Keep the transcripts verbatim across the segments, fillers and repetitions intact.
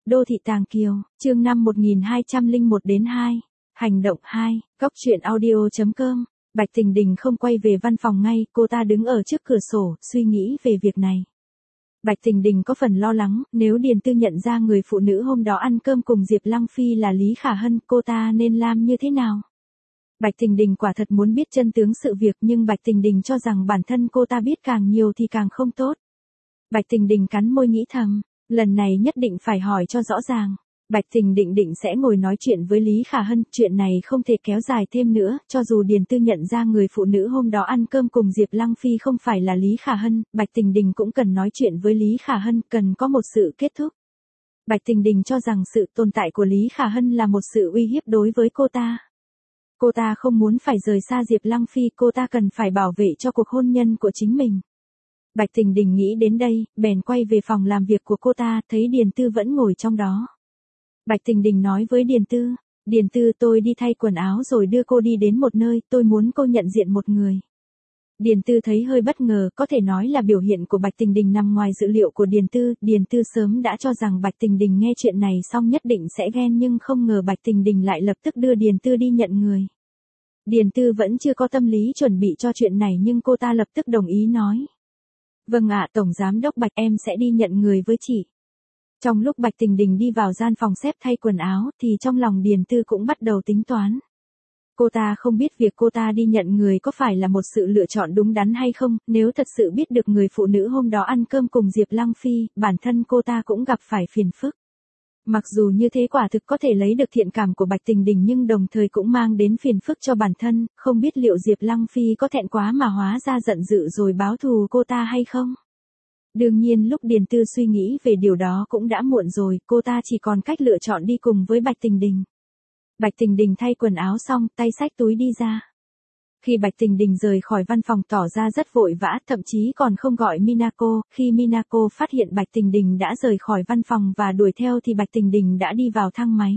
Đô thị Tàng Kiều, chương năm một nghìn hai trăm lẻ một đến hai. Hành động hai, Góc truyện audio.com. Bạch Tình Đình không quay về văn phòng ngay, cô ta đứng ở trước cửa sổ, suy nghĩ về việc này. Bạch Tình Đình có phần lo lắng, nếu Điền Tư nhận ra người phụ nữ hôm đó ăn cơm cùng Diệp Lăng Phi là Lý Khả Hân, cô ta nên làm như thế nào? Bạch Tình Đình quả thật muốn biết chân tướng sự việc, nhưng Bạch Tình Đình cho rằng bản thân cô ta biết càng nhiều thì càng không tốt. Bạch Tình Đình cắn môi nghĩ thầm, lần này nhất định phải hỏi cho rõ ràng. Bạch Tình Định định sẽ ngồi nói chuyện với Lý Khả Hân, chuyện này không thể kéo dài thêm nữa, cho dù Điền Tư nhận ra người phụ nữ hôm đó ăn cơm cùng Diệp Lăng Phi không phải là Lý Khả Hân, Bạch Tình Đình cũng cần nói chuyện với Lý Khả Hân, cần có một sự kết thúc. Bạch Tình Đình cho rằng sự tồn tại của Lý Khả Hân là một sự uy hiếp đối với cô ta. Cô ta không muốn phải rời xa Diệp Lăng Phi, cô ta cần phải bảo vệ cho cuộc hôn nhân của chính mình. Bạch Tình Đình nghĩ đến đây, bèn quay về phòng làm việc của cô ta, thấy Điền Tư vẫn ngồi trong đó. Bạch Tình Đình nói với Điền Tư, Điền Tư, tôi đi thay quần áo rồi đưa cô đi đến một nơi, tôi muốn cô nhận diện một người. Điền Tư thấy hơi bất ngờ, có thể nói là biểu hiện của Bạch Tình Đình nằm ngoài dự liệu của Điền Tư. Điền Tư sớm đã cho rằng Bạch Tình Đình nghe chuyện này xong nhất định sẽ ghen, nhưng không ngờ Bạch Tình Đình lại lập tức đưa Điền Tư đi nhận người. Điền Tư vẫn chưa có tâm lý chuẩn bị cho chuyện này, nhưng cô ta lập tức đồng ý nói. Vâng ạ, Tổng Giám Đốc Bạch, em sẽ đi nhận người với chị. Trong lúc Bạch Tình Đình đi vào gian phòng xếp thay quần áo, thì trong lòng Điền Tư cũng bắt đầu tính toán. Cô ta không biết việc cô ta đi nhận người có phải là một sự lựa chọn đúng đắn hay không, nếu thật sự biết được người phụ nữ hôm đó ăn cơm cùng Diệp Lăng Phi, bản thân cô ta cũng gặp phải phiền phức. Mặc dù như thế quả thực có thể lấy được thiện cảm của Bạch Tình Đình, nhưng đồng thời cũng mang đến phiền phức cho bản thân, không biết liệu Diệp Lăng Phi có thẹn quá mà hóa ra giận dữ rồi báo thù cô ta hay không? Đương nhiên lúc Điền Tư suy nghĩ về điều đó cũng đã muộn rồi, cô ta chỉ còn cách lựa chọn đi cùng với Bạch Tình Đình. Bạch Tình Đình thay quần áo xong, tay xách túi đi ra. Khi Bạch Tình Đình rời khỏi văn phòng tỏ ra rất vội vã, thậm chí còn không gọi Minako. Khi Minako phát hiện Bạch Tình Đình đã rời khỏi văn phòng và đuổi theo thì Bạch Tình Đình đã đi vào thang máy.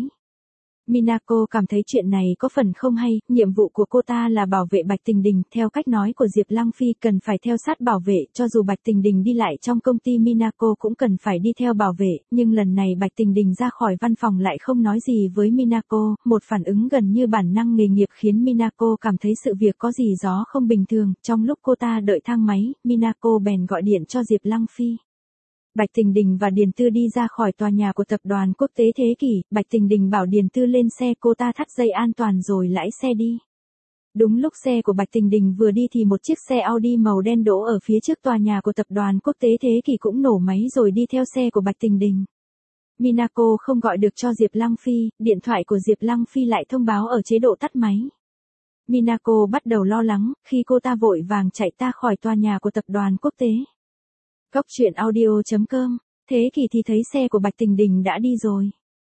Minako cảm thấy chuyện này có phần không hay, nhiệm vụ của cô ta là bảo vệ Bạch Tình Đình, theo cách nói của Diệp Lăng Phi cần phải theo sát bảo vệ, cho dù Bạch Tình Đình đi lại trong công ty Minako cũng cần phải đi theo bảo vệ, nhưng lần này Bạch Tình Đình ra khỏi văn phòng lại không nói gì với Minako, một phản ứng gần như bản năng nghề nghiệp khiến Minako cảm thấy sự việc có gì đó không bình thường. Trong lúc cô ta đợi thang máy, Minako bèn gọi điện cho Diệp Lăng Phi. Bạch Tình Đình và Điền Tư đi ra khỏi tòa nhà của tập đoàn Quốc tế Thế Kỷ, Bạch Tình Đình bảo Điền Tư lên xe, cô ta thắt dây an toàn rồi lái xe đi. Đúng lúc xe của Bạch Tình Đình vừa đi thì một chiếc xe Audi màu đen đỗ ở phía trước tòa nhà của tập đoàn Quốc tế Thế Kỷ cũng nổ máy rồi đi theo xe của Bạch Tình Đình. Minako không gọi được cho Diệp Lăng Phi, điện thoại của Diệp Lăng Phi lại thông báo ở chế độ tắt máy. Minako bắt đầu lo lắng, khi cô ta vội vàng chạy ta khỏi tòa nhà của tập đoàn Quốc tế. Góc truyện audio.com. Thế Kỷ thì thấy xe của Bạch Tình Đình đã đi rồi.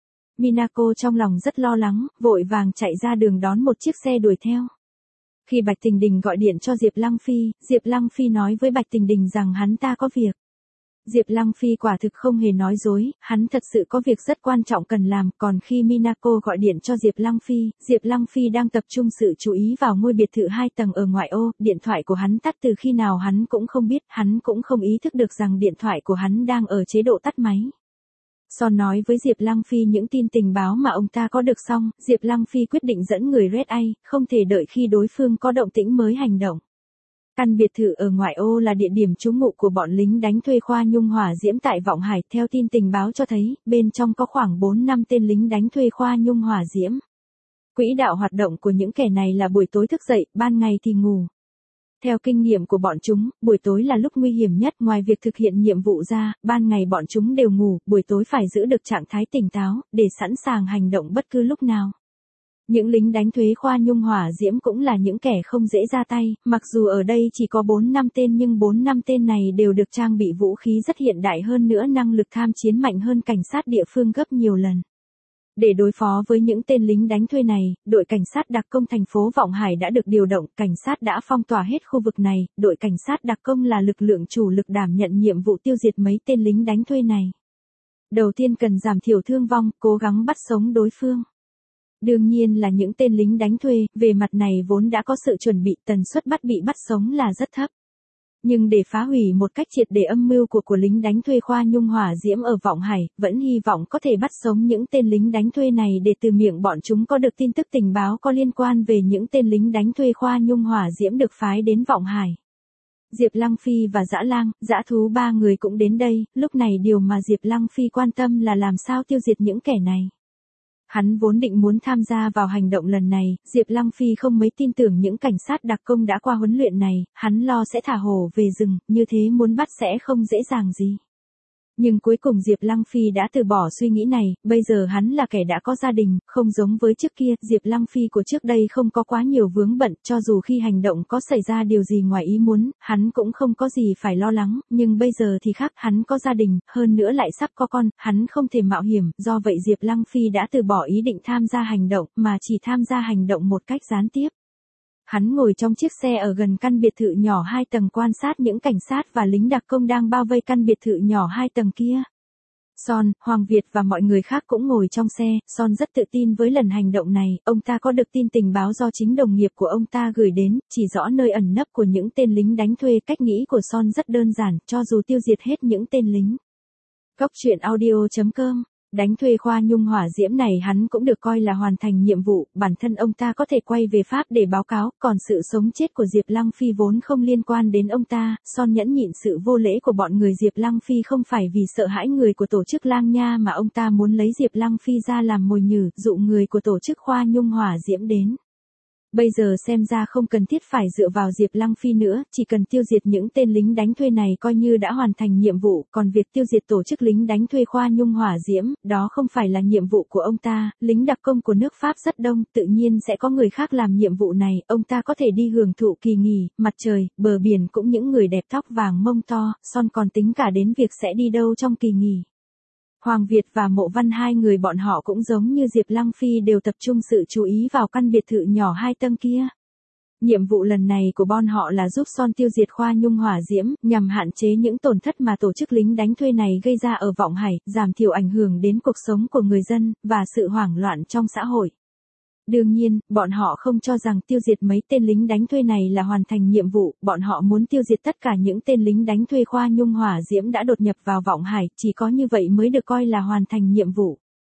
Minako trong lòng rất lo lắng, vội vàng chạy ra đường đón một chiếc xe đuổi theo. Khi Bạch Tình Đình gọi điện cho Diệp Lăng Phi, Diệp Lăng Phi nói với Bạch Tình Đình rằng hắn ta có việc. Diệp Lăng Phi quả thực không hề nói dối, hắn thật sự có việc rất quan trọng cần làm, còn khi Minako gọi điện cho Diệp Lăng Phi, Diệp Lăng Phi đang tập trung sự chú ý vào ngôi biệt thự hai tầng ở ngoại ô, điện thoại của hắn tắt từ khi nào hắn cũng không biết, hắn cũng không ý thức được rằng điện thoại của hắn đang ở chế độ tắt máy. Son nói với Diệp Lăng Phi những tin tình báo mà ông ta có được xong, Diệp Lăng Phi quyết định dẫn người Red Eye, không thể đợi khi đối phương có động tĩnh mới hành động. Căn biệt thự ở ngoại ô là địa điểm trú ngụ của bọn lính đánh thuê Khoa Nhung Hỏa Diễm tại Vọng Hải, theo tin tình báo cho thấy, bên trong có khoảng bốn năm tên lính đánh thuê Khoa Nhung Hỏa Diễm. Quỹ đạo hoạt động của những kẻ này là buổi tối thức dậy, ban ngày thì ngủ. Theo kinh nghiệm của bọn chúng, buổi tối là lúc nguy hiểm nhất, ngoài việc thực hiện nhiệm vụ ra, ban ngày bọn chúng đều ngủ, buổi tối phải giữ được trạng thái tỉnh táo, để sẵn sàng hành động bất cứ lúc nào. Những lính đánh thuê Khoa Nhung Hỏa Diễm cũng là những kẻ không dễ ra tay, mặc dù ở đây chỉ có bốn năm tên nhưng bốn năm tên này đều được trang bị vũ khí rất hiện đại, hơn nữa năng lực tham chiến mạnh hơn cảnh sát địa phương gấp nhiều lần. Để đối phó với những tên lính đánh thuê này, đội cảnh sát đặc công thành phố Vọng Hải đã được điều động, cảnh sát đã phong tỏa hết khu vực này, đội cảnh sát đặc công là lực lượng chủ lực đảm nhận nhiệm vụ tiêu diệt mấy tên lính đánh thuê này. Đầu tiên cần giảm thiểu thương vong, cố gắng bắt sống đối phương. Đương nhiên là những tên lính đánh thuê, về mặt này vốn đã có sự chuẩn bị, tần suất bắt bị bắt sống là rất thấp. Nhưng để phá hủy một cách triệt để âm mưu của của lính đánh thuê Khoa Nhung hỏa diễm ở Vọng Hải, vẫn hy vọng có thể bắt sống những tên lính đánh thuê này để từ miệng bọn chúng có được tin tức tình báo có liên quan về những tên lính đánh thuê Khoa Nhung hỏa diễm được phái đến Vọng Hải. Diệp Lăng Phi và Dã Lang, Dã Thú ba người cũng đến đây, lúc này điều mà Diệp Lăng Phi quan tâm là làm sao tiêu diệt những kẻ này. Hắn vốn định muốn tham gia vào hành động lần này, Diệp Lăng Phi không mấy tin tưởng những cảnh sát đặc công đã qua huấn luyện này, hắn lo sẽ thả hổ về rừng, như thế muốn bắt sẽ không dễ dàng gì. Nhưng cuối cùng Diệp Lăng Phi đã từ bỏ suy nghĩ này, bây giờ hắn là kẻ đã có gia đình, không giống với trước kia, Diệp Lăng Phi của trước đây không có quá nhiều vướng bận, cho dù khi hành động có xảy ra điều gì ngoài ý muốn, hắn cũng không có gì phải lo lắng, nhưng bây giờ thì khác, hắn có gia đình, hơn nữa lại sắp có con, hắn không thể mạo hiểm, do vậy Diệp Lăng Phi đã từ bỏ ý định tham gia hành động, mà chỉ tham gia hành động một cách gián tiếp. Hắn ngồi trong chiếc xe ở gần căn biệt thự nhỏ hai tầng quan sát những cảnh sát và lính đặc công đang bao vây căn biệt thự nhỏ hai tầng kia. Son, Hoàng Việt và mọi người khác cũng ngồi trong xe, Son rất tự tin với lần hành động này, ông ta có được tin tình báo do chính đồng nghiệp của ông ta gửi đến, chỉ rõ nơi ẩn nấp của những tên lính đánh thuê. Cách nghĩ của Son rất đơn giản, cho dù tiêu diệt hết những tên lính. Góc truyện audio chấm com Đánh thuê Khoa Nhung hỏa diễm này hắn cũng được coi là hoàn thành nhiệm vụ, bản thân ông ta có thể quay về Pháp để báo cáo, còn sự sống chết của Diệp Lăng Phi vốn không liên quan đến ông ta. Son nhẫn nhịn sự vô lễ của bọn người Diệp Lăng Phi không phải vì sợ hãi người của tổ chức Lang Nha mà ông ta muốn lấy Diệp Lăng Phi ra làm mồi nhử, dụ người của tổ chức Khoa Nhung hỏa diễm đến. Bây giờ xem ra không cần thiết phải dựa vào Diệp Lăng Phi nữa, chỉ cần tiêu diệt những tên lính đánh thuê này coi như đã hoàn thành nhiệm vụ, còn việc tiêu diệt tổ chức lính đánh thuê Khoa Nhung hỏa diễm, đó không phải là nhiệm vụ của ông ta, lính đặc công của nước Pháp rất đông, tự nhiên sẽ có người khác làm nhiệm vụ này, ông ta có thể đi hưởng thụ kỳ nghỉ, mặt trời, bờ biển cũng những người đẹp tóc vàng mông to, Son còn tính cả đến việc sẽ đi đâu trong kỳ nghỉ. Hoàng Việt và Mộ Văn hai người bọn họ cũng giống như Diệp Lăng Phi đều tập trung sự chú ý vào căn biệt thự nhỏ hai tầng kia. Nhiệm vụ lần này của bọn họ là giúp Son tiêu diệt Khoa Nhung hỏa diễm, nhằm hạn chế những tổn thất mà tổ chức lính đánh thuê này gây ra ở Vọng Hải, giảm thiểu ảnh hưởng đến cuộc sống của người dân, và sự hoảng loạn trong xã hội. Đương nhiên, bọn họ không cho rằng tiêu diệt mấy tên lính đánh thuê này là hoàn thành nhiệm vụ, bọn họ muốn tiêu diệt tất cả những tên lính đánh thuê Khoa Nhung hỏa diễm đã đột nhập vào Vọng Hải, chỉ có như vậy mới được coi là hoàn thành nhiệm vụ.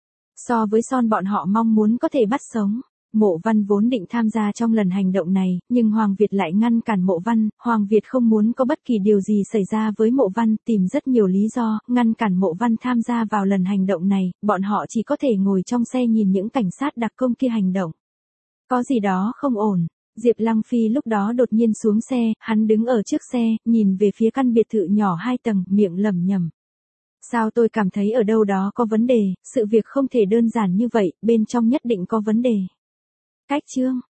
So với Son bọn họ mong muốn có thể bắt sống. Mộ Văn vốn định tham gia trong lần hành động này, nhưng Hoàng Việt lại ngăn cản Mộ Văn, Hoàng Việt không muốn có bất kỳ điều gì xảy ra với Mộ Văn, tìm rất nhiều lý do, ngăn cản Mộ Văn tham gia vào lần hành động này, bọn họ chỉ có thể ngồi trong xe nhìn những cảnh sát đặc công kia hành động. Có gì đó không ổn. Diệp Lăng Phi lúc đó đột nhiên xuống xe, hắn đứng ở trước xe, nhìn về phía căn biệt thự nhỏ hai tầng, miệng lẩm nhẩm. Sao tôi cảm thấy ở đâu đó có vấn đề, sự việc không thể đơn giản như vậy, bên trong nhất định có vấn đề. Cách chương